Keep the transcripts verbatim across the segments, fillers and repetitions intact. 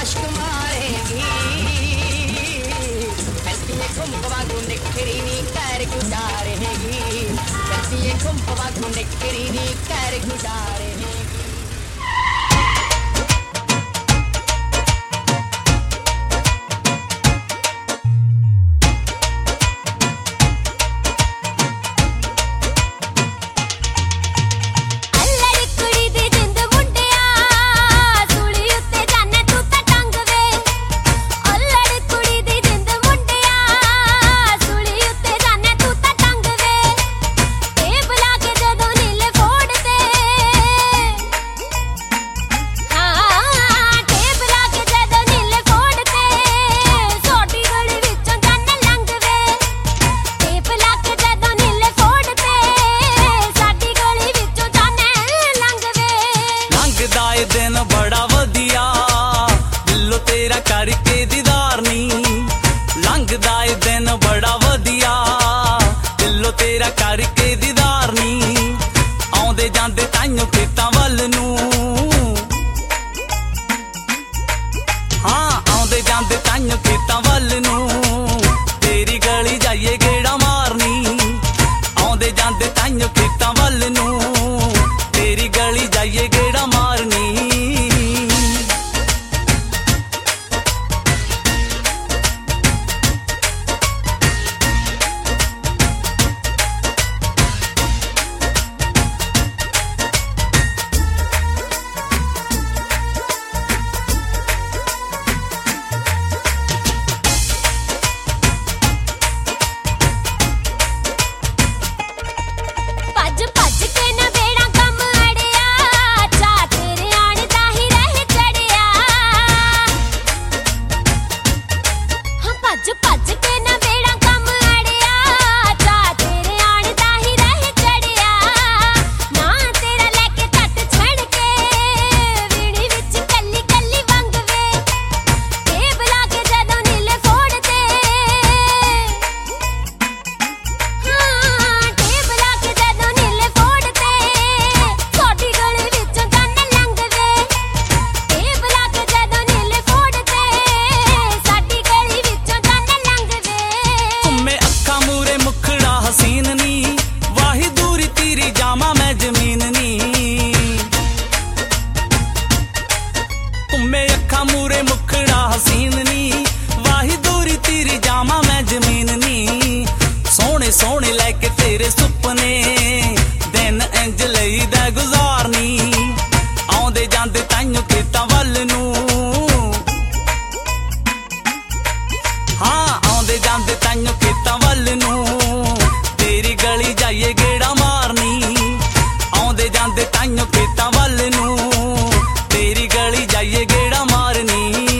मुश्क मारेगी ऐसी घुमवा तू निखरी नी कर गुजारेगी ऐसी घुमवा तू निखरी नी कर गुजारेगी दिन बड़ा वधिया दिलों तेरा करके दीदार नी लंघदा ए दिन बड़ा वधिया दिलों तेरा करके दीदार नी आउंदे जांदे ताइयों खेतां वल नूं हाँ आउंदे जांदे ताइयों खेतां वल नूं तेरी गली जाइए गेड़ा मारनी आउंदे जांदे ताइयों खेतां वल नूं तेरी गली जाइए गेड़ा मारनी हसीन नी वाही दूरी तेरी जामा मैं जमीन नी तुम्हें अखा मूरे मुखड़ा हसीन नी वाही दूरी तेरी जामा मैं जमीन नी सोने सोने लैके तेरे सुपने दिन इंज लई दा गुजारनी आउंदे जांदे ताइयों खेतां वल नूं हाँ आउंदे जांदे ताइयों खेतां वल नूं तेरी गली जाइए गेड़ा मारनी आउंदे जांदे ताइयों खेतां वल नूं तेरी गली जाइए गेड़ा मारनी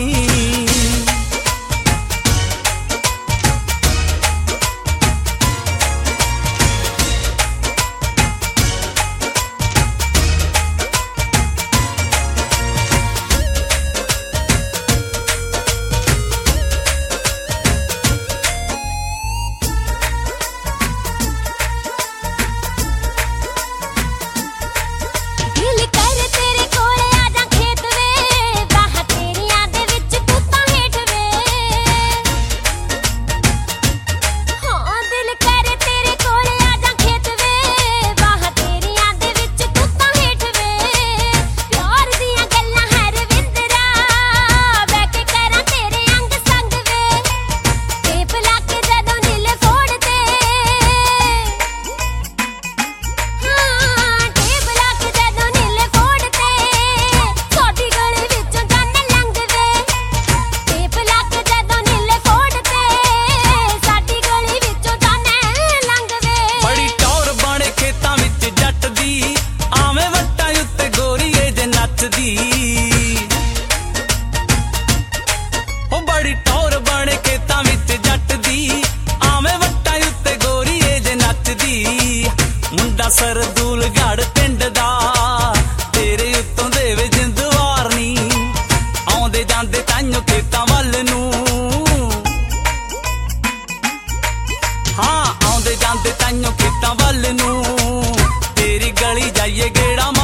बड़ी टौर बने खेतां विच जट दी आवें वट्टां उत्ते गोरी ए जे नचदी मुंडा सरदूल गढ़ पिंड दा तेरे उत्तों देवे जिंद वारनी आउंदे जांदे ताइयों खेतां वल नूं हाँ आउंदे जांदे ताइयों खेतां वल नूं तेरी गली जाइए गेड़ा